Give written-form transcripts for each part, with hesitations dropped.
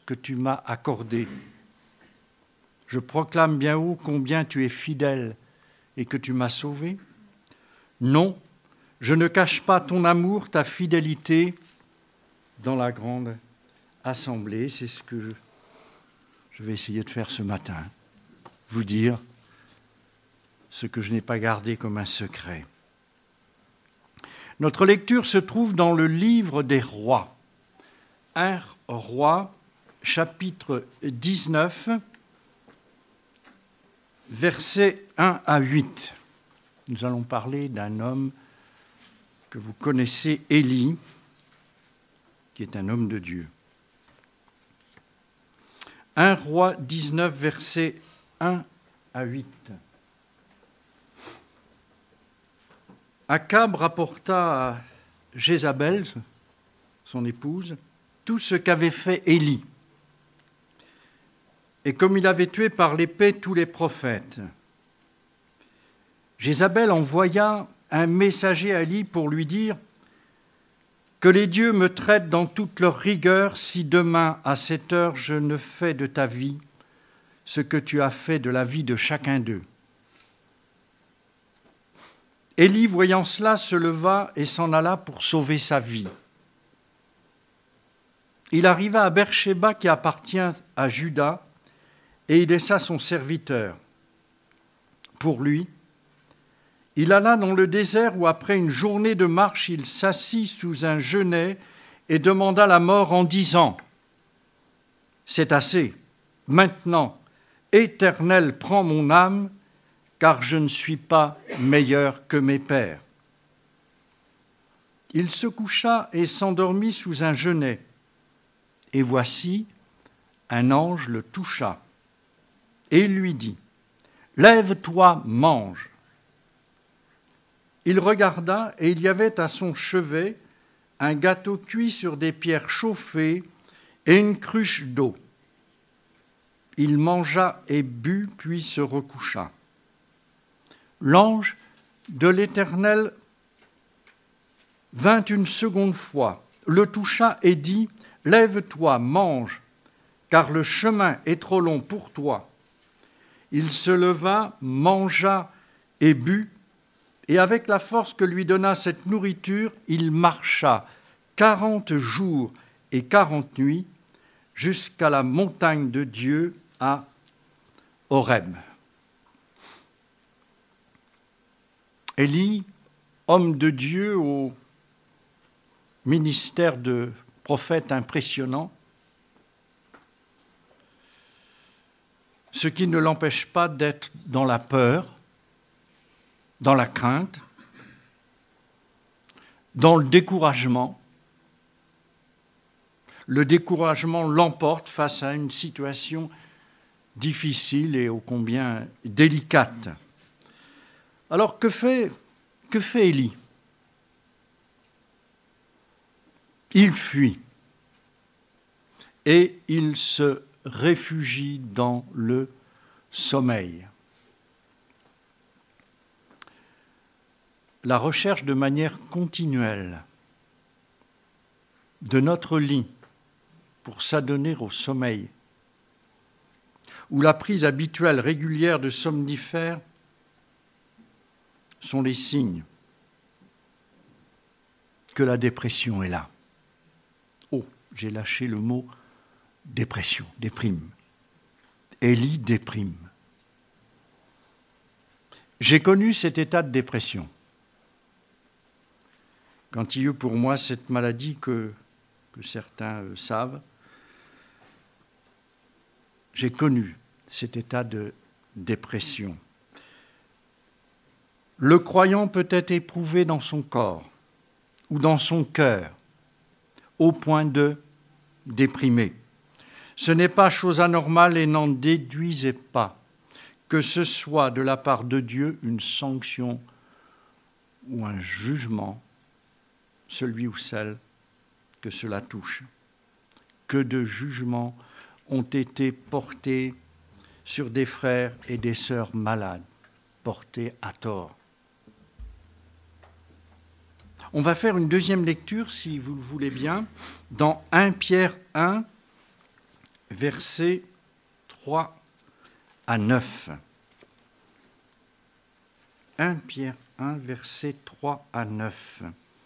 que tu m'as accordée. Je proclame bien haut combien tu es fidèle et que tu m'as sauvé. Non, je ne cache pas ton amour, ta fidélité dans la grande assemblée. C'est ce que je vais essayer de faire ce matin, vous dire ce que je n'ai pas gardé comme un secret. Notre lecture se trouve dans le livre des rois. 1 Roi, chapitre 19, versets 1 à 8. Nous allons parler d'un homme que vous connaissez, Élie, qui est un homme de Dieu. 1 Roi 19, versets 1 à 8. Akab rapporta à Jézabel, son épouse, tout ce qu'avait fait Élie, et comme il avait tué par l'épée tous les prophètes. Jézabel envoya un messager à Élie pour lui dire « Que les dieux me traitent dans toute leur rigueur si demain, à cette heure, je ne fais de ta vie ce que tu as fait de la vie de chacun d'eux. » Élie, voyant cela, se leva et s'en alla pour sauver sa vie. Il arriva à Beersheba qui appartient à Juda et il laissa son serviteur. Pour lui, il alla dans le désert où, après une journée de marche, il s'assit sous un genêt et demanda la mort en disant « C'est assez, maintenant, Éternel, prends mon âme, car je ne suis pas meilleur que mes pères. » Il se coucha et s'endormit sous un genêt. Et voici, un ange le toucha. Et il lui dit, « Lève-toi, mange. » Il regarda, et il y avait à son chevet un gâteau cuit sur des pierres chauffées et une cruche d'eau. Il mangea et but, puis se recoucha. L'ange de l'Éternel vint une seconde fois, le toucha et dit, « Lève-toi, mange, car le chemin est trop long pour toi. » Il se leva, mangea et but, et avec la force que lui donna cette nourriture, il marcha 40 jours et 40 nuits jusqu'à la montagne de Dieu à Horeb. Élie, homme de Dieu au ministère de prophète impressionnant, ce qui ne l'empêche pas d'être dans la peur, dans la crainte, dans le découragement. Le découragement l'emporte face à une situation difficile et ô combien délicate. Alors que fait Élie ? Il fuit et il se réfugie dans le sommeil. La recherche de manière continuelle de notre lit pour s'adonner au sommeil, ou la prise habituelle régulière de somnifères sont les signes que la dépression est là. Oh, j'ai lâché le mot dépression, déprime. Élie déprime. J'ai connu cet état de dépression. Quand il y eut pour moi cette maladie que certains savent, j'ai connu cet état de dépression. Le croyant peut être éprouvé dans son corps ou dans son cœur, au point de déprimer. Ce n'est pas chose anormale et n'en déduisez pas que ce soit de la part de Dieu une sanction ou un jugement, celui ou celle que cela touche. Que de jugements ont été portés sur des frères et des sœurs malades, portés à tort. On va faire une deuxième lecture, si vous le voulez bien, dans 1 Pierre 1, versets 3 à 9. 1 Pierre 1, versets 3 à 9.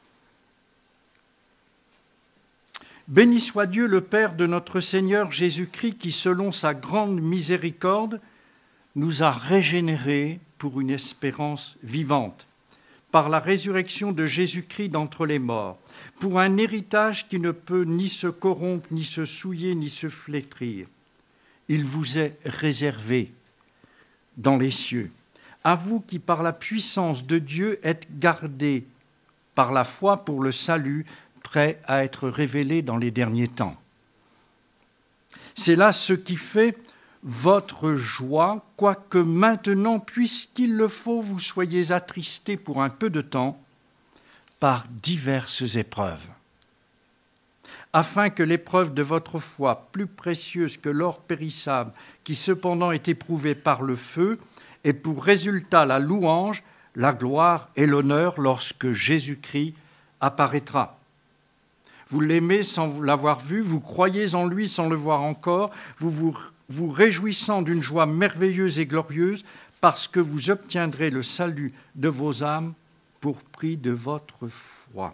Béni soit Dieu, le Père de notre Seigneur Jésus-Christ, qui, selon sa grande miséricorde, nous a régénérés pour une espérance vivante, par la résurrection de Jésus-Christ d'entre les morts, pour un héritage qui ne peut ni se corrompre, ni se souiller, ni se flétrir. Il vous est réservé dans les cieux. À vous qui, par la puissance de Dieu, êtes gardés par la foi pour le salut, prêt à être révélé dans les derniers temps. C'est là ce qui fait votre joie, quoique maintenant, puisqu'il le faut, vous soyez attristés pour un peu de temps par diverses épreuves, afin que l'épreuve de votre foi, plus précieuse que l'or périssable, qui cependant est éprouvé par le feu, ait pour résultat la louange, la gloire et l'honneur lorsque Jésus-Christ apparaîtra. Vous l'aimez sans l'avoir vu, vous croyez en lui sans le voir encore, vous réjouissant d'une joie merveilleuse et glorieuse, parce que vous obtiendrez le salut de vos âmes pour prix de votre foi.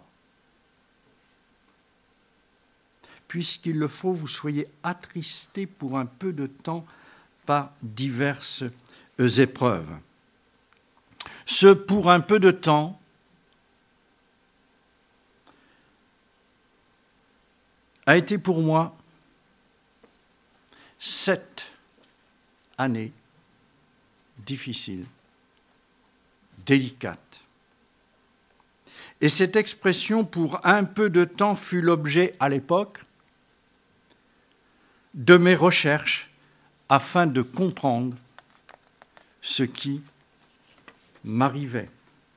Puisqu'il le faut, vous soyez attristés pour un peu de temps par diverses épreuves. Ce pour un peu de temps a été pour moi 7 années difficiles, délicates. Et cette expression pour un peu de temps fut l'objet à l'époque de mes recherches afin de comprendre ce qui m'arrivait.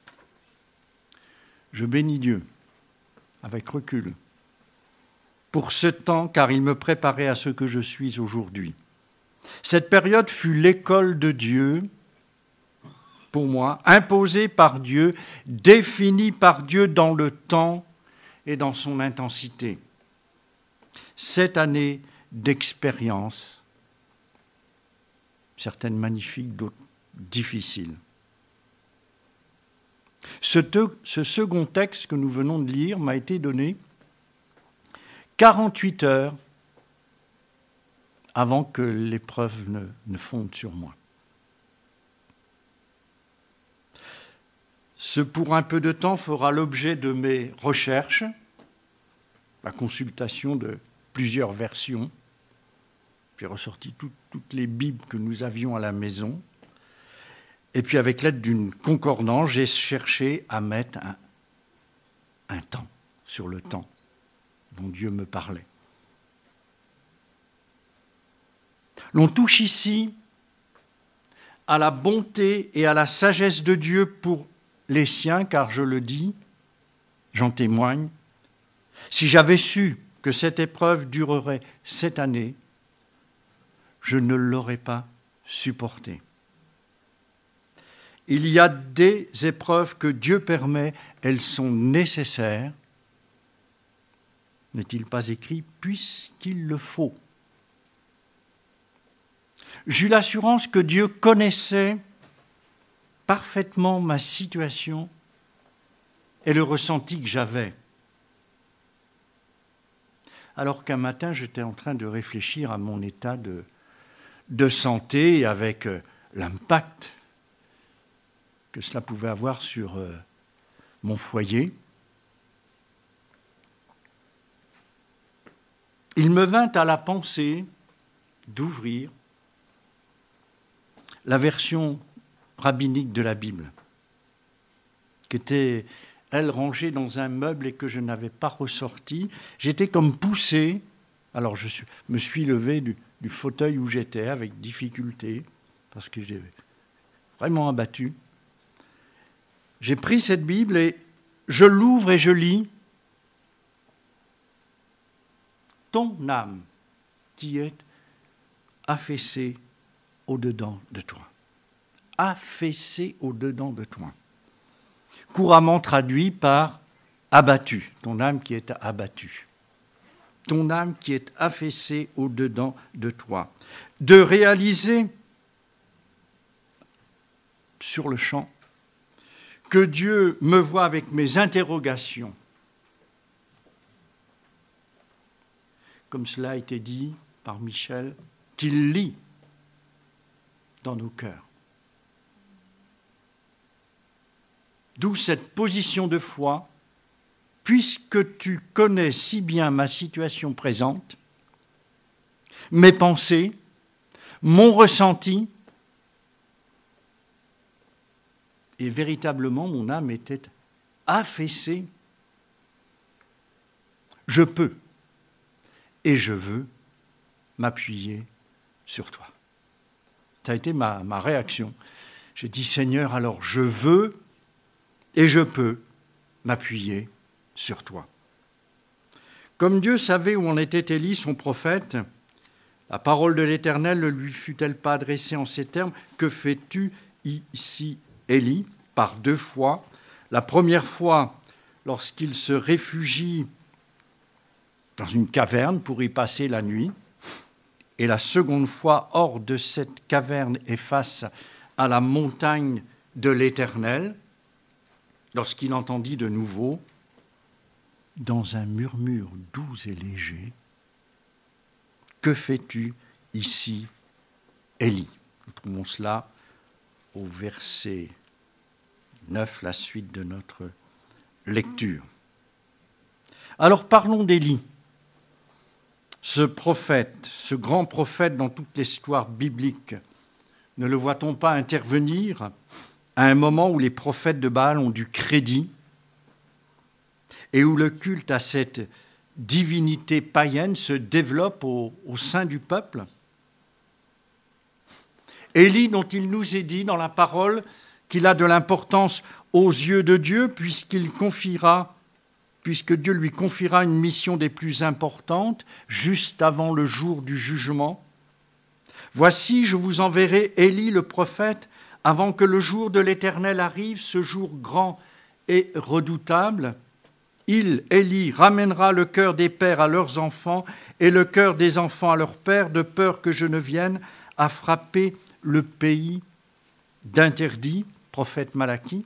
Je bénis Dieu avec recul pour ce temps, car il me préparait à ce que je suis aujourd'hui. Cette période fut l'école de Dieu, pour moi, imposée par Dieu, définie par Dieu dans le temps et dans son intensité. 7 années d'expérience, certaines magnifiques, d'autres difficiles. Ce second texte que nous venons de lire m'a été donné 48 heures avant que l'épreuve ne fonde sur moi. Ce pour un peu de temps fera l'objet de mes recherches, la consultation de plusieurs versions. J'ai ressorti toutes les Bibles que nous avions à la maison. Et puis avec l'aide d'une concordance, j'ai cherché à mettre un temps sur le temps dont Dieu me parlait. L'on touche ici à la bonté et à la sagesse de Dieu pour les siens, car je le dis, j'en témoigne, si j'avais su que cette épreuve durerait 7 années, je ne l'aurais pas supportée. Il y a des épreuves que Dieu permet, elles sont nécessaires. N'est-il pas écrit « puisqu'il le faut ». J'eus l'assurance que Dieu connaissait parfaitement ma situation et le ressenti que j'avais. Alors qu'un matin, j'étais en train de réfléchir à mon état de santé avec l'impact que cela pouvait avoir sur mon foyer, il me vint à la pensée d'ouvrir la version rabbinique de la Bible, qui était, elle, rangée dans un meuble et que je n'avais pas ressorti. J'étais comme poussé, alors je me suis levé du fauteuil où j'étais avec difficulté, parce que j'étais vraiment abattu. J'ai pris cette Bible et je l'ouvre et je lis. Ton âme qui est affaissée au-dedans de toi. Affaissée au-dedans de toi. Couramment traduit par abattu. Ton âme qui est abattue. ton âme qui est affaissée au-dedans de toi. De réaliser sur le champ que Dieu me voit avec mes interrogations. Comme cela a été dit par Michel, qu'il lit dans nos cœurs. D'où cette position de foi, puisque tu connais si bien ma situation présente, mes pensées, mon ressenti, et véritablement mon âme était affaissée, je peux et je veux m'appuyer sur toi. Ça a été ma réaction. J'ai dit, Seigneur, alors je veux et je peux m'appuyer sur toi. Comme Dieu savait où en était Élie, son prophète, la parole de l'Éternel ne lui fut-elle pas adressée en ces termes ? Que fais-tu ici, Élie ? Par 2 fois. La première fois, lorsqu'il se réfugie dans une caverne pour y passer la nuit, et la seconde fois hors de cette caverne et face à la montagne de l'Éternel, lorsqu'il entendit de nouveau, dans un murmure doux et léger, « Que fais-tu ici, Élie ?» Nous trouvons cela au verset 9, la suite de notre lecture. Alors parlons d'Élie, ce prophète, ce grand prophète dans toute l'histoire biblique. Ne le voit-on pas intervenir à un moment où les prophètes de Baal ont du crédit et où le culte à cette divinité païenne se développe au sein du peuple? Élie, dont il nous est dit dans la parole qu'il a de l'importance aux yeux de Dieu, puisque Dieu lui confiera une mission des plus importantes, juste avant le jour du jugement. Voici, je vous enverrai Élie le prophète, avant que le jour de l'Éternel arrive, ce jour grand et redoutable. Il, Élie, ramènera le cœur des pères à leurs enfants et le cœur des enfants à leurs pères, de peur que je ne vienne à frapper le pays d'interdit, prophète Malachie.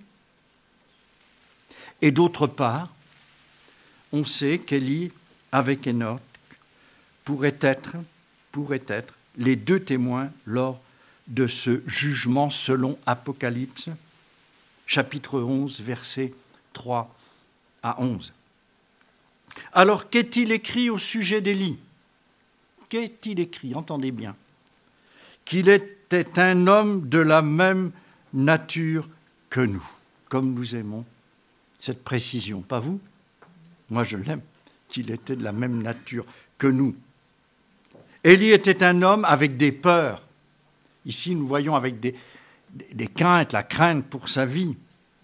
Et d'autre part, on sait qu'Élie, avec Enoch, pourrait être les 2 témoins lors de ce jugement selon Apocalypse, chapitre 11, versets 3 à 11. Alors, qu'est-il écrit au sujet d'Élie ? Qu'est-il écrit ? Entendez bien. Qu'il était un homme de la même nature que nous, comme nous aimons cette précision. Pas vous ? Moi, je l'aime, qu'il était de la même nature que nous. Élie était un homme avec des peurs. Ici, nous voyons avec des craintes, la crainte pour sa vie.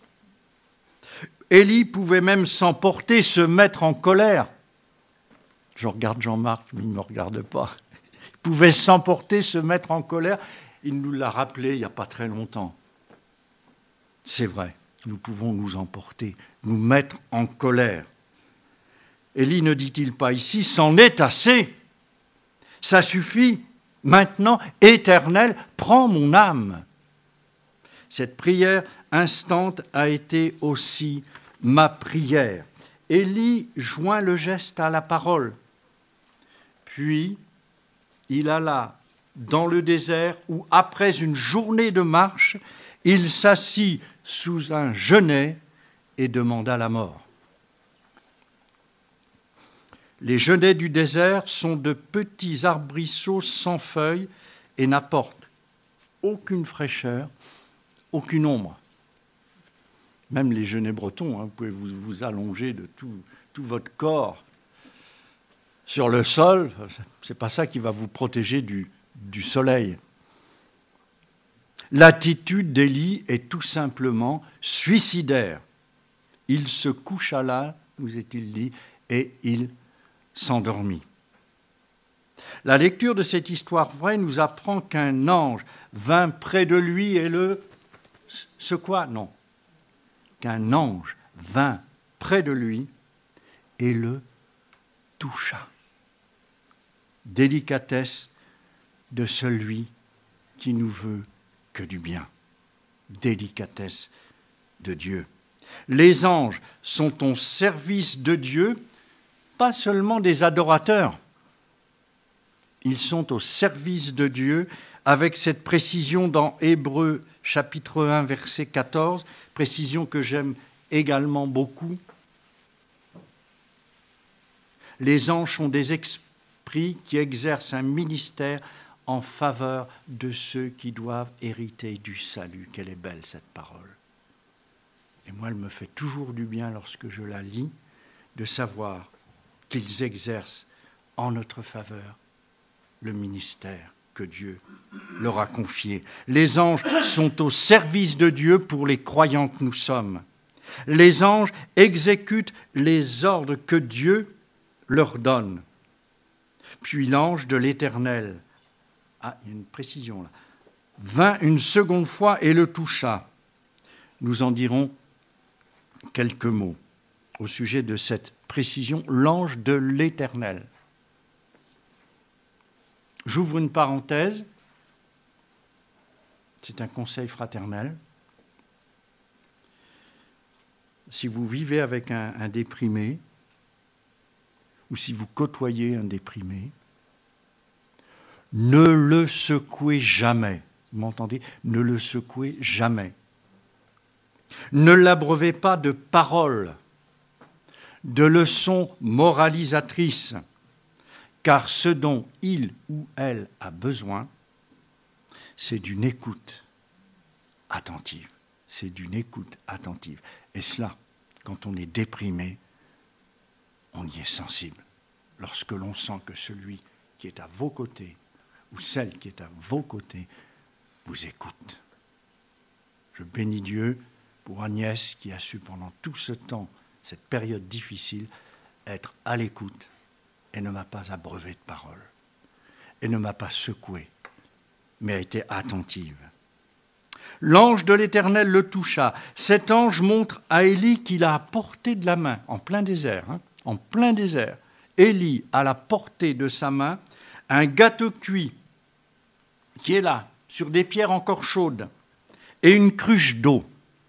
Élie pouvait même s'emporter, se mettre en colère. Je regarde Jean-Marc, mais il ne me regarde pas. Il pouvait s'emporter, se mettre en colère. Il nous l'a rappelé il n'y a pas très longtemps. C'est vrai, nous pouvons nous emporter, nous mettre en colère. Élie ne dit-il pas ici, c'en est assez. Ça suffit. Maintenant, Éternel, prends mon âme. Cette prière instante a été aussi ma prière. Élie joint le geste à la parole. Puis, il alla dans le désert où, après une journée de marche, il s'assit sous un genêt et demanda la mort. Les genêts du désert sont de petits arbrisseaux sans feuilles et n'apportent aucune fraîcheur, aucune ombre. Même les genêts bretons, vous pouvez vous allonger de tout votre corps sur le sol, ce n'est pas ça qui va vous protéger du soleil. L'attitude d'Élie est tout simplement suicidaire. Il se coucha là, nous est-il dit, et il s'endormit. La lecture de cette histoire vraie nous apprend qu'un ange vint près de lui et ce quoi ? Non. Qu'un ange vint près de lui et le toucha. délicatesse de celui qui nous veut que du bien. Délicatesse de Dieu. Les anges sont au service de Dieu, pas seulement des adorateurs. Ils sont au service de Dieu avec cette précision dans Hébreux chapitre 1 verset 14, précision que j'aime également beaucoup. Les anges sont des esprits qui exercent un ministère en faveur de ceux qui doivent hériter du salut. Quelle est belle cette parole. Et moi, elle me fait toujours du bien lorsque je la lis, de savoir qu'ils exercent en notre faveur le ministère que Dieu leur a confié. Les anges sont au service de Dieu pour les croyants que nous sommes. Les anges exécutent les ordres que Dieu leur donne. Puis l'ange de l'Éternel, il y a une précision là, vint une seconde fois et le toucha. Nous en dirons quelques mots au sujet de cette précision, l'ange de l'Éternel. J'ouvre une parenthèse, c'est un conseil fraternel. Si vous vivez avec un déprimé, ou si vous côtoyez un déprimé, ne le secouez jamais. Vous m'entendez ? Ne le secouez jamais. Ne l'abreuvez pas de paroles, de leçons moralisatrices, car ce dont il ou elle a besoin, c'est d'une écoute attentive. C'est d'une écoute attentive. Et cela, quand on est déprimé, on y est sensible. Lorsque l'on sent que celui qui est à vos côtés, ou celle qui est à vos côtés, vous écoute. Je bénis Dieu pour Agnès qui a su pendant tout ce temps, cette période difficile, être à l'écoute et ne m'a pas abreuvé de paroles, et ne m'a pas secoué, mais a été attentive. L'ange de l'Éternel le toucha. Cet ange montre à Élie qu'il a à portée de la main, en plein désert, en plein désert. Élie a à la portée de sa main un gâteau cuit qui est là, sur des pierres encore chaudes, et une cruche d'eau.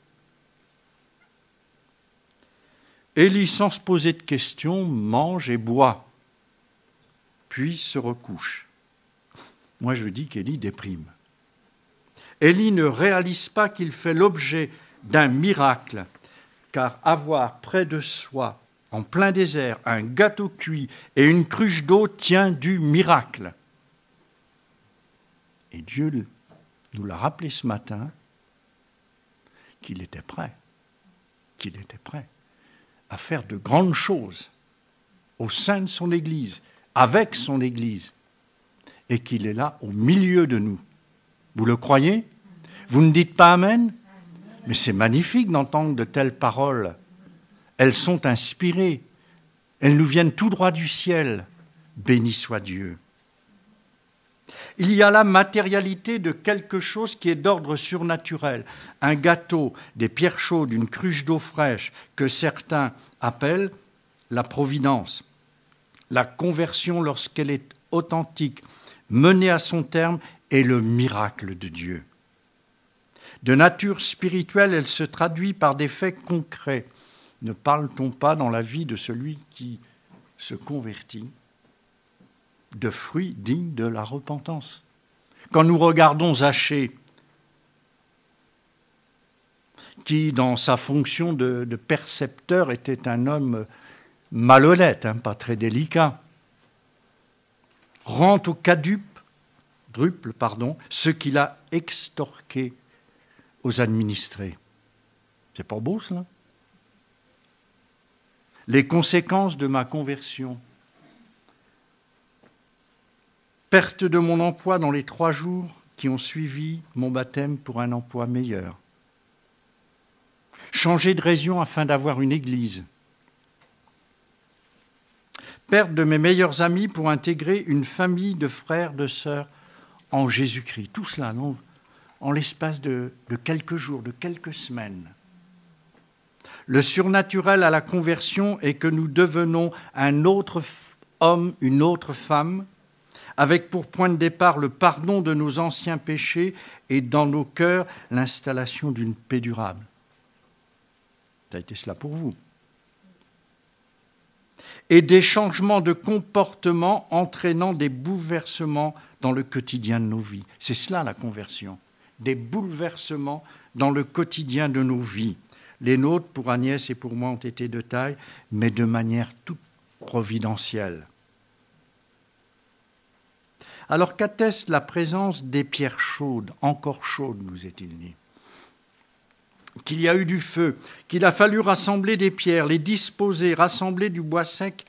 Élie, sans se poser de questions, mange et boit, puis se recouche. Moi, je dis qu'Élie déprime. Élie ne réalise pas qu'il fait l'objet d'un miracle, car avoir près de soi, en plein désert, un gâteau cuit et une cruche d'eau tient du miracle. Et Dieu nous l'a rappelé ce matin qu'il était prêt à faire de grandes choses au sein de son Église, avec son Église, et qu'il est là au milieu de nous. Vous le croyez ? Vous ne dites pas Amen ? Mais c'est magnifique d'entendre de telles paroles. Elles sont inspirées. Elles nous viennent tout droit du ciel. Béni soit Dieu. Il y a la matérialité de quelque chose qui est d'ordre surnaturel. Un gâteau, des pierres chaudes, une cruche d'eau fraîche, que certains appellent la providence. La conversion, lorsqu'elle est authentique, menée à son terme, est le miracle de Dieu. De nature spirituelle, elle se traduit par des faits concrets. Ne parle-t-on pas dans la vie de celui qui se convertit de fruits dignes de la repentance ? Quand nous regardons Zachée, qui dans sa fonction de percepteur était un homme malhonnête, pas très délicat, rend au quadruple ce qu'il a extorqué aux administrés. C'est pas beau, cela ? Les conséquences de ma conversion. Perte de mon emploi dans les 3 jours qui ont suivi mon baptême pour un emploi meilleur. Changer de région afin d'avoir une église. Perte de mes meilleurs amis pour intégrer une famille de frères, de sœurs en Jésus-Christ. Tout cela, non, en l'espace de quelques jours, de quelques semaines. Le surnaturel à la conversion est que nous devenons un autre homme, une autre femme, avec pour point de départ le pardon de nos anciens péchés et dans nos cœurs l'installation d'une paix durable. Ça a été cela pour vous. Et des changements de comportement entraînant des bouleversements dans le quotidien de nos vies. C'est cela la conversion, des bouleversements dans le quotidien de nos vies. Les nôtres, pour Agnès et pour moi, ont été de taille, mais de manière toute providentielle. Alors qu'atteste la présence des pierres chaudes, encore chaudes, nous est-il dit ? Qu'il y a eu du feu, qu'il a fallu rassembler des pierres, les disposer, rassembler du bois sec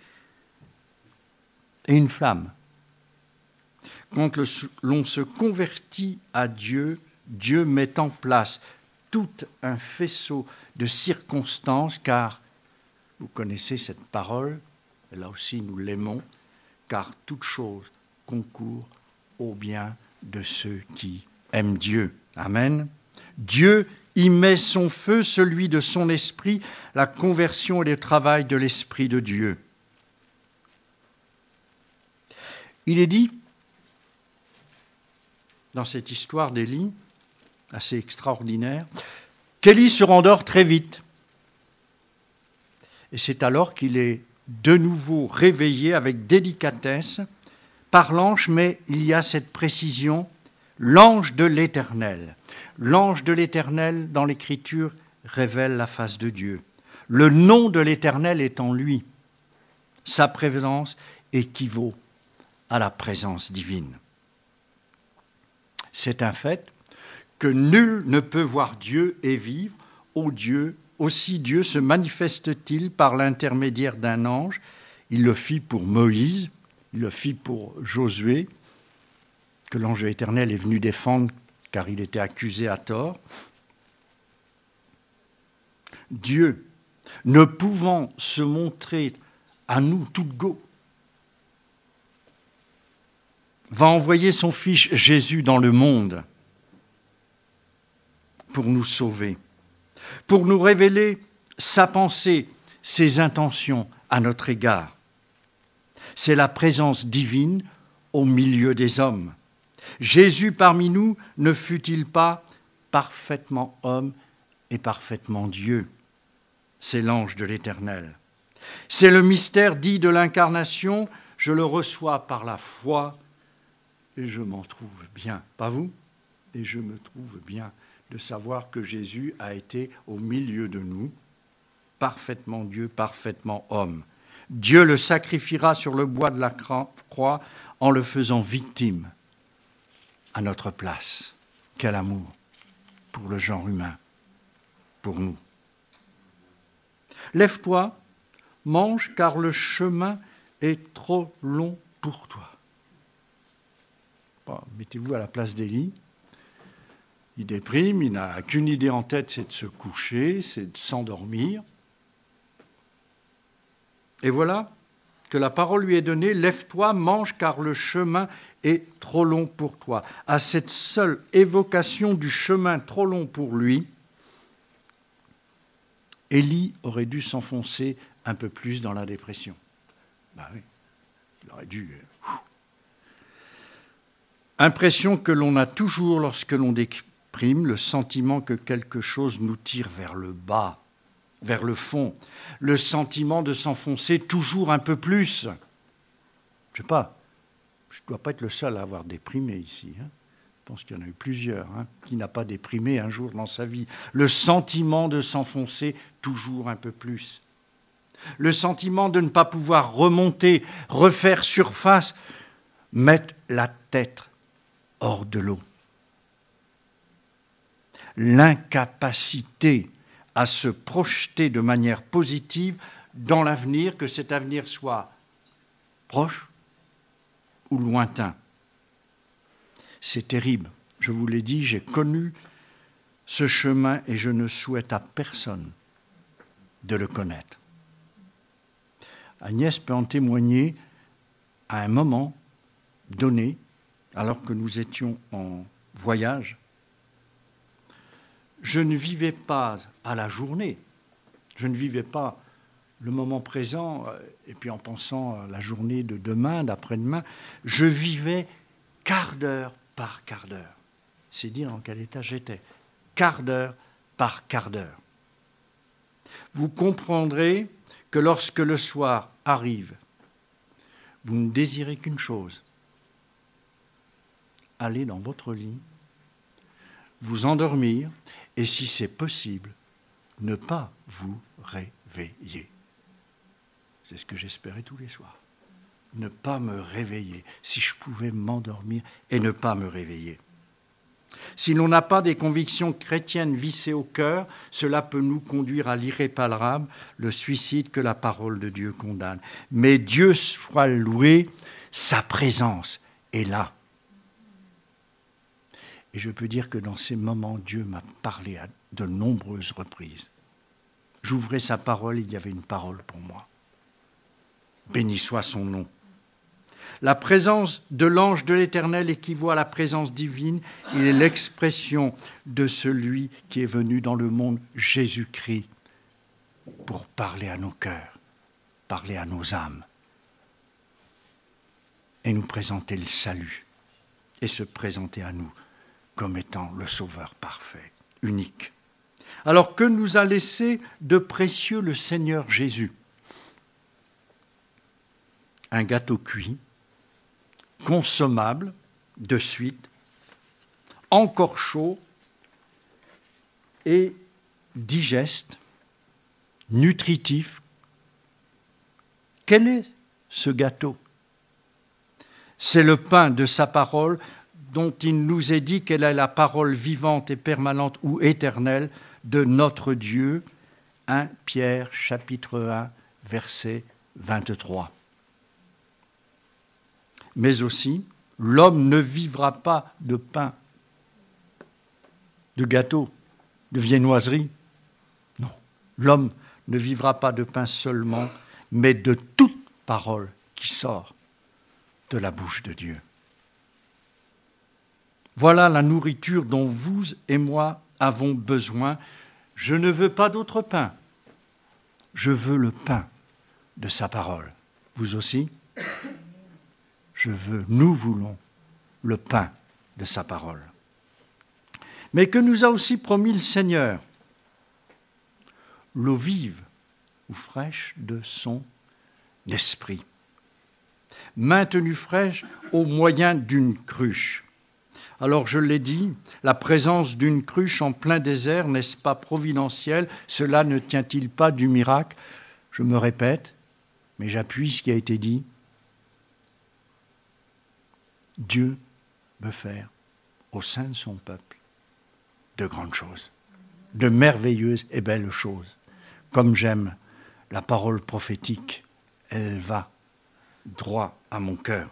et une flamme. Quand l'on se convertit à Dieu, Dieu met en place tout un faisceau de circonstances, car vous connaissez cette parole, et là aussi nous l'aimons, car toute chose concourt au bien de ceux qui aiment Dieu. Amen. Dieu y met son feu, celui de son esprit, la conversion et le travail de l'Esprit de Dieu. Il est dit, dans cette histoire d'Élie, assez extraordinaire, qu'Élie se rendort très vite. Et c'est alors qu'il est de nouveau réveillé avec délicatesse par l'ange, mais il y a cette précision, l'ange de l'Éternel. L'ange de l'Éternel, dans l'Écriture, révèle la face de Dieu. Le nom de l'Éternel est en lui. Sa présence équivaut à la présence divine. C'est un fait que nul ne peut voir Dieu et vivre. Ô Dieu, aussi Dieu se manifeste-t-il par l'intermédiaire d'un ange. Il le fit pour Moïse, il le fit pour Josué, que l'ange éternel est venu défendre car il était accusé à tort. Dieu, ne pouvant se montrer à nous tout go, va envoyer son Fils Jésus dans le monde pour nous sauver, pour nous révéler sa pensée, ses intentions à notre égard. C'est la présence divine au milieu des hommes. Jésus parmi nous ne fut-il pas parfaitement homme et parfaitement Dieu ? C'est l'ange de l'Éternel. C'est le mystère dit de l'incarnation, je le reçois par la foi et je m'en trouve bien. Pas vous ? Et je me trouve bien de savoir que Jésus a été au milieu de nous, parfaitement Dieu, parfaitement homme. Dieu le sacrifiera sur le bois de la croix en le faisant victime à notre place. Quel amour pour le genre humain, pour nous. Lève-toi, mange, car le chemin est trop long pour toi. Bon, mettez-vous à la place d'Élie. Il déprime, il n'a qu'une idée en tête, c'est de se coucher, c'est de s'endormir. Et voilà que la parole lui est donnée, lève-toi, mange, car le chemin est trop long pour toi. À cette seule évocation du chemin trop long pour lui, Élie aurait dû s'enfoncer un peu plus dans la dépression. Ben oui, il aurait dû. Impression que l'on a toujours lorsque l'on déprime, le sentiment que quelque chose nous tire vers le bas, vers le fond, le sentiment de s'enfoncer toujours un peu plus. Je ne sais pas, je ne dois pas être le seul à avoir déprimé ici. Je pense qu'il y en a eu plusieurs qui n'ont pas déprimé un jour dans sa vie. Le sentiment de s'enfoncer toujours un peu plus. Le sentiment de ne pas pouvoir remonter, refaire surface, mettre la tête hors de l'eau. L'incapacité à se projeter de manière positive dans l'avenir, que cet avenir soit proche ou lointain. C'est terrible. Je vous l'ai dit, j'ai connu ce chemin et je ne souhaite à personne de le connaître. Agnès peut en témoigner à un moment donné, alors que nous étions en voyage. Je ne vivais pas à la journée, je ne vivais pas le moment présent, et puis en pensant à la journée de demain, d'après-demain, je vivais quart d'heure par quart d'heure. C'est dire dans quel état j'étais. Quart d'heure par quart d'heure. Vous comprendrez que lorsque le soir arrive, vous ne désirez qu'une chose, aller dans votre lit, vous endormir, et si c'est possible, ne pas vous réveiller. C'est ce que j'espérais tous les soirs. Ne pas me réveiller, si je pouvais m'endormir et ne pas me réveiller. Si l'on n'a pas des convictions chrétiennes vissées au cœur, cela peut nous conduire à l'irréparable, le suicide que la parole de Dieu condamne. Mais Dieu soit loué, sa présence est là. Et je peux dire que dans ces moments, Dieu m'a parlé à de nombreuses reprises. J'ouvrais sa parole, il y avait une parole pour moi. Béni soit son nom. La présence de l'ange de l'Éternel équivaut à la présence divine. Il est l'expression de celui qui est venu dans le monde, Jésus-Christ, pour parler à nos cœurs, parler à nos âmes et nous présenter le salut et se présenter à nous comme étant le Sauveur parfait, unique. Alors que nous a laissé de précieux le Seigneur Jésus? Un gâteau cuit, consommable de suite, encore chaud et digeste, nutritif. Quel est ce gâteau? C'est le pain de sa parole dont il nous est dit qu'elle est la parole vivante et permanente ou éternelle de notre Dieu. 1 Pierre chapitre 1 verset 23. Mais aussi, l'homme ne vivra pas de pain, de gâteau, de viennoiserie. Non, l'homme ne vivra pas de pain seulement, mais de toute parole qui sort de la bouche de Dieu. Voilà la nourriture dont vous et moi avons besoin. Je ne veux pas d'autre pain. Je veux le pain de sa parole. Vous aussi ? Nous voulons le pain de sa parole. Mais que nous a aussi promis le Seigneur, l'eau vive ou fraîche de son esprit, maintenue fraîche au moyen d'une cruche. Alors je l'ai dit, la présence d'une cruche en plein désert, n'est-ce pas providentiel? Cela ne tient-il pas du miracle? Je me répète, mais j'appuie ce qui a été dit. Dieu veut faire au sein de son peuple de grandes choses, de merveilleuses et belles choses. Comme j'aime la parole prophétique, elle va droit à mon cœur.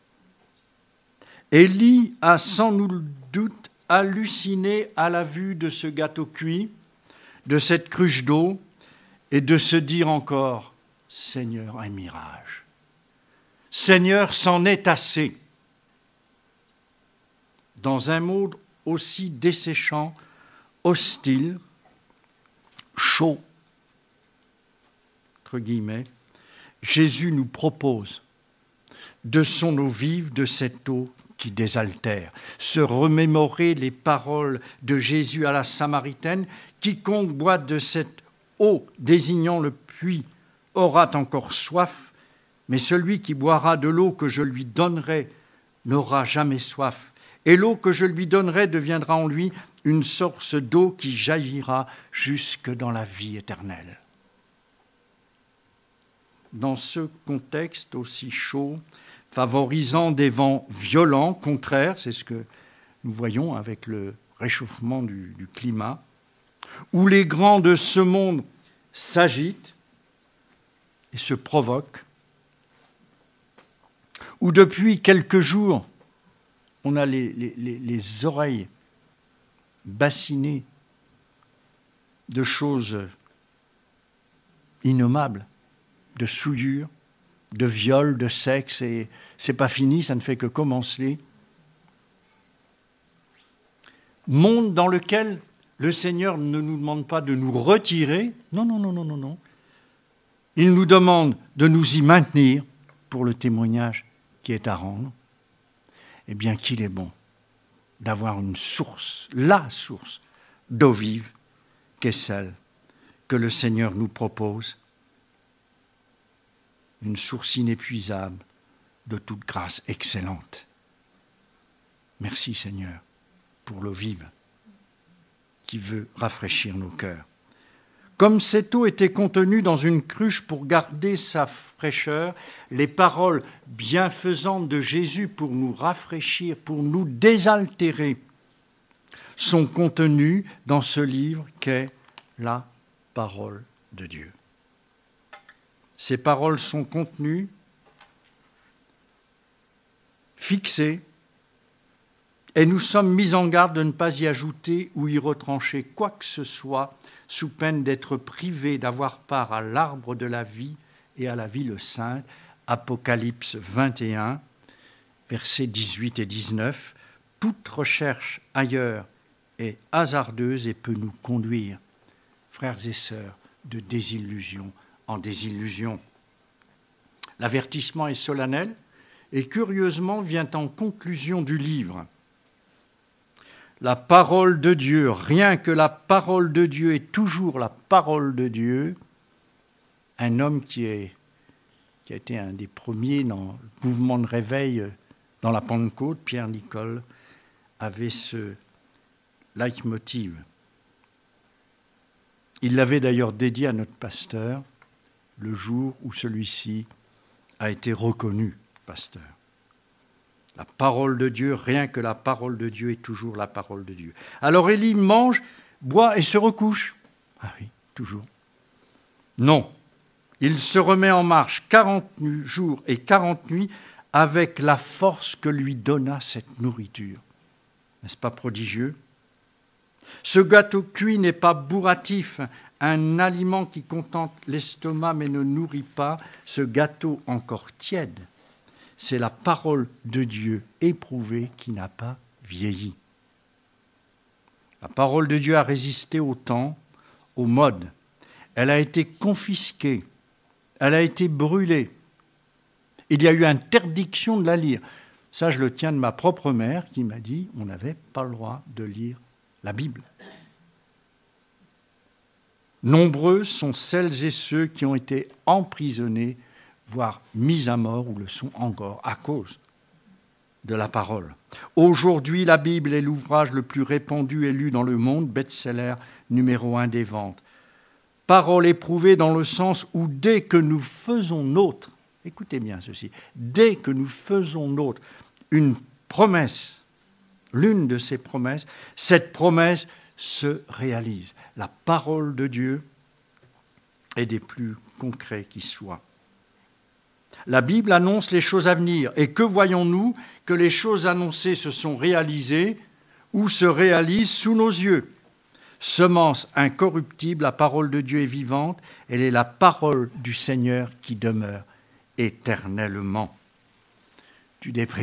Élie a sans nul doute halluciné à la vue de ce gâteau cuit, de cette cruche d'eau, et de se dire encore, Seigneur, un mirage. Seigneur, c'en est assez. Dans un monde aussi desséchant, hostile, chaud, entre guillemets, Jésus nous propose de son eau vive, de cette eau qui désaltère, se remémorer les paroles de Jésus à la Samaritaine, quiconque boit de cette eau désignant le puits aura encore soif, mais celui qui boira de l'eau que je lui donnerai n'aura jamais soif. Et l'eau que je lui donnerai deviendra en lui une source d'eau qui jaillira jusque dans la vie éternelle. Dans ce contexte aussi chaud, favorisant des vents violents, contraires, c'est ce que nous voyons avec le réchauffement du climat, où les grands de ce monde s'agitent et se provoquent, où depuis quelques jours, on a les oreilles bassinées de choses innommables, de souillure, de viol, de sexe, et c'est pas fini, ça ne fait que commencer. Monde dans lequel le Seigneur ne nous demande pas de nous retirer, non, Il nous demande de nous y maintenir pour le témoignage qui est à rendre. Eh bien, qu'il est bon d'avoir une source, la source d'eau vive, qu'est celle que le Seigneur nous propose. Une source inépuisable de toute grâce excellente. Merci Seigneur pour l'eau vive qui veut rafraîchir nos cœurs. Comme cette eau était contenue dans une cruche pour garder sa fraîcheur, les paroles bienfaisantes de Jésus pour nous rafraîchir, pour nous désaltérer, sont contenues dans ce livre qu'est la parole de Dieu. Ces paroles sont contenues, fixées, et nous sommes mis en garde de ne pas y ajouter ou y retrancher quoi que ce soit, sous peine d'être privés d'avoir part à l'arbre de la vie et à la vie le sainte. Apocalypse 21, versets 18 et 19. Toute recherche ailleurs est hasardeuse et peut nous conduire, frères et sœurs, de désillusion en désillusion. L'avertissement est solennel et curieusement vient en conclusion du livre. La parole de Dieu, rien que la parole de Dieu est toujours la parole de Dieu. Un homme qui a été un des premiers dans le mouvement de réveil dans la Pentecôte, Pierre Nicole, avait ce leitmotiv. Il l'avait d'ailleurs dédié à notre pasteur le jour où celui-ci a été reconnu pasteur. La parole de Dieu, rien que la parole de Dieu est toujours la parole de Dieu. Alors Élie mange, boit et se recouche. Ah oui, toujours. Non, il se remet en marche 40 jours et 40 nuits avec la force que lui donna cette nourriture. N'est-ce pas prodigieux ? Ce gâteau cuit n'est pas bourratif, un aliment qui contente l'estomac mais ne nourrit pas. Ce gâteau encore tiède, c'est la parole de Dieu éprouvée qui n'a pas vieilli. La parole de Dieu a résisté au temps, aux modes. Elle a été confisquée, elle a été brûlée. Il y a eu interdiction de la lire. Ça, je le tiens de ma propre mère qui m'a dit on n'avait pas le droit de lire la Bible. Nombreux sont celles et ceux qui ont été emprisonnés, voire mis à mort, ou le sont encore, à cause de la parole. Aujourd'hui, la Bible est l'ouvrage le plus répandu et lu dans le monde, best-seller numéro 1 des ventes. Parole éprouvée dans le sens où dès que nous faisons nôtre, écoutez bien ceci, dès que nous faisons nôtre une promesse, l'une de ces promesses, cette promesse se réalise. La parole de Dieu est des plus concrets qui soient. La Bible annonce les choses à venir. Et que voyons-nous ? Que les choses annoncées se sont réalisées ou se réalisent sous nos yeux. Semence incorruptible, la parole de Dieu est vivante. Elle est la parole du Seigneur qui demeure éternellement. Tu déprimes ?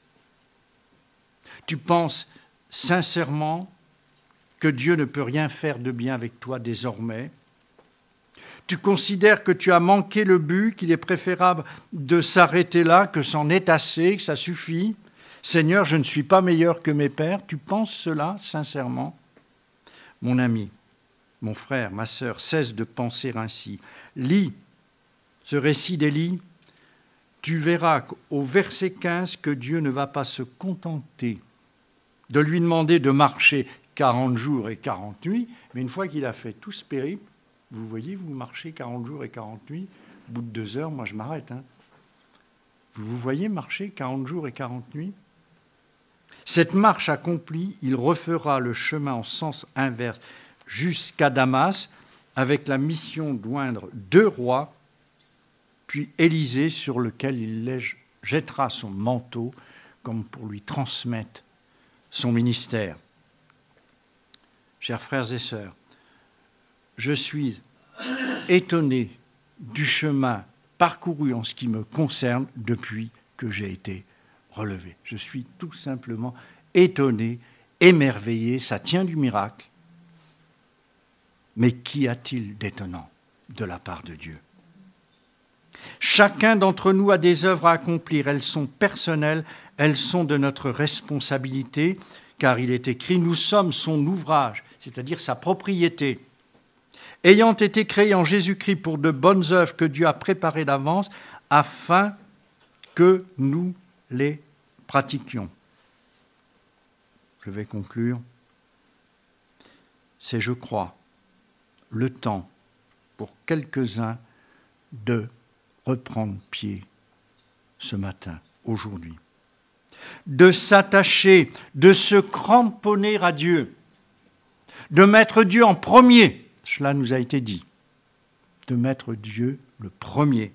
Tu penses sincèrement que Dieu ne peut rien faire de bien avec toi désormais ? Tu considères que tu as manqué le but, qu'il est préférable de s'arrêter là, que c'en est assez, que ça suffit ? Seigneur, je ne suis pas meilleur que mes pères. Tu penses cela sincèrement ? Mon ami, mon frère, ma sœur, cesse de penser ainsi. Lis ce récit d'Élie. Tu verras au verset 15 que Dieu ne va pas se contenter de lui demander de marcher 40 jours et 40 nuits, mais une fois qu'il a fait tout ce périple, vous voyez, vous marchez 40 jours et 40 nuits, au bout de 2 heures, moi je m'arrête. Vous voyez marcher 40 jours et 40 nuits ? Cette marche accomplie, il refera le chemin en sens inverse jusqu'à Damas, avec la mission d'oindre 2 rois, puis Élisée, sur lequel il jettera son manteau, comme pour lui transmettre son ministère. Chers frères et sœurs, je suis étonné du chemin parcouru en ce qui me concerne depuis que j'ai été relevé. Je suis tout simplement étonné, émerveillé, ça tient du miracle. Mais qu'y a-t-il d'étonnant de la part de Dieu ? Chacun d'entre nous a des œuvres à accomplir. Elles sont personnelles, elles sont de notre responsabilité, car il est écrit « Nous sommes son ouvrage », c'est-à-dire sa propriété. Ayant été créés en Jésus-Christ pour de bonnes œuvres que Dieu a préparées d'avance, afin que nous les pratiquions. Je vais conclure. C'est, je crois, le temps pour quelques-uns de reprendre pied ce matin, aujourd'hui. De s'attacher, de se cramponner à Dieu, de mettre Dieu en premier. Cela nous a été dit. De mettre Dieu le premier.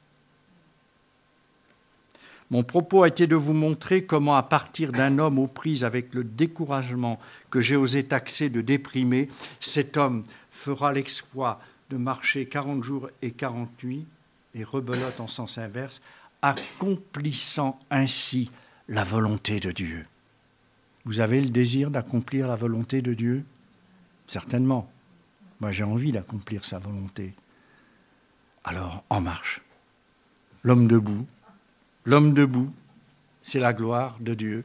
Mon propos a été de vous montrer comment, à partir d'un homme aux prises avec le découragement que j'ai osé taxer de déprimé, cet homme fera l'exploit de marcher 40 jours et 40 nuits, et rebelote en sens inverse, accomplissant ainsi la volonté de Dieu. Vous avez le désir d'accomplir la volonté de Dieu ? Certainement. Moi, j'ai envie d'accomplir sa volonté. Alors, en marche. L'homme debout, c'est la gloire de Dieu.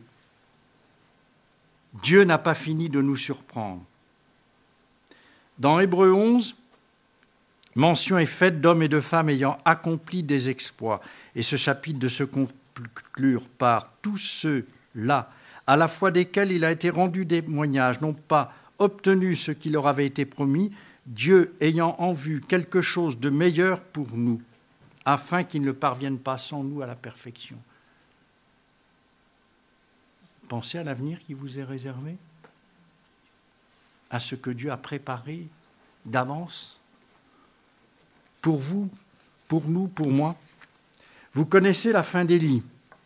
Dieu n'a pas fini de nous surprendre. Dans Hébreux 11, mention est faite d'hommes et de femmes ayant accompli des exploits. Et ce chapitre de se conclure par tous ceux-là, à la foi desquels il a été rendu témoignage, n'ont pas obtenu ce qui leur avait été promis, Dieu ayant en vue quelque chose de meilleur pour nous, afin qu'ils ne parviennent pas sans nous à la perfection. Pensez à l'avenir qui vous est réservé, à ce que Dieu a préparé d'avance, pour vous, pour nous, pour moi. Vous connaissez la fin d'Élie,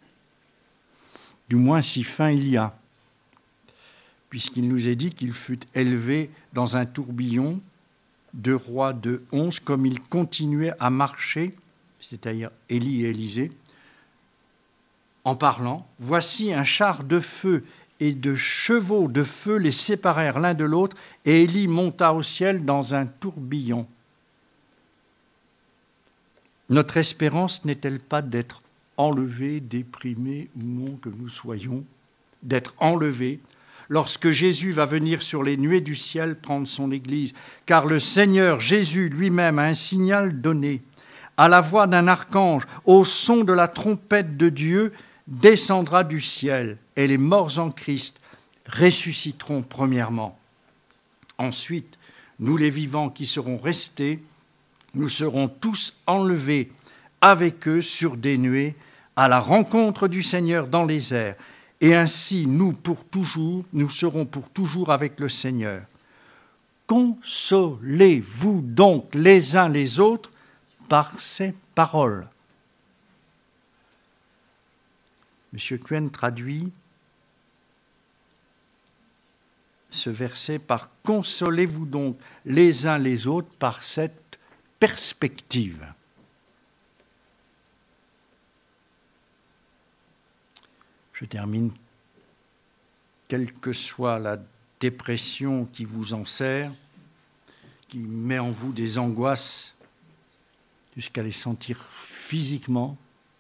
du moins si fin il y a, puisqu'il nous est dit qu'il fut élevé dans un tourbillon, 2 Rois 2:11, comme il continuait à marcher, c'est-à-dire Élie et Élisée, en parlant, « Voici un char de feu et de chevaux de feu les séparèrent l'un de l'autre, et Élie monta au ciel dans un tourbillon. » Notre espérance n'est-elle pas d'être enlevés, déprimés ou non que nous soyons, d'être enlevés lorsque Jésus va venir sur les nuées du ciel prendre son Église, car le Seigneur Jésus lui-même a un signal donné. À la voix d'un archange, au son de la trompette de Dieu, descendra du ciel, et les morts en Christ ressusciteront premièrement. Ensuite, nous les vivants qui serons restés, nous serons tous enlevés avec eux sur des nuées à la rencontre du Seigneur dans les airs. Et ainsi, nous serons pour toujours avec le Seigneur. Consolez-vous donc les uns les autres par ces paroles. M. Cohen traduit ce verset par « Consolez-vous donc les uns les autres par cette perspective ». Je termine. Quelle que soit la dépression qui vous enserre, qui met en vous des angoisses jusqu'à les sentir physiquement,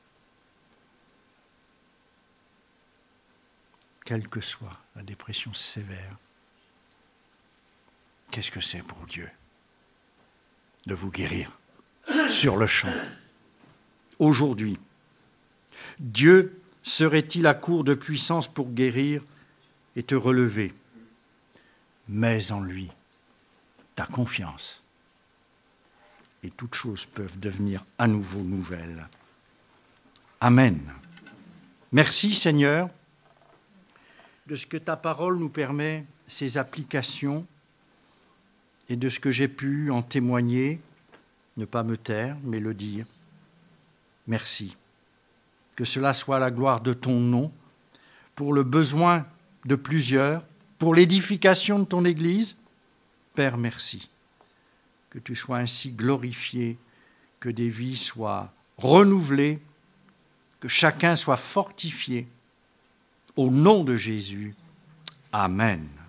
quelle que soit la dépression sévère, qu'est-ce que c'est pour Dieu de vous guérir sur le champ, aujourd'hui? Dieu serait-il à court de puissance pour guérir et te relever? Mets en lui ta confiance et toutes choses peuvent devenir à nouveau nouvelles. Amen. Merci Seigneur de ce que ta parole nous permet, ces applications, et de ce que j'ai pu en témoigner, ne pas me taire, mais le dire. Merci. Que cela soit la gloire de ton nom, pour le besoin de plusieurs, pour l'édification de ton Église. Père, merci. Que tu sois ainsi glorifié, que des vies soient renouvelées, que chacun soit fortifié. Au nom de Jésus. Amen.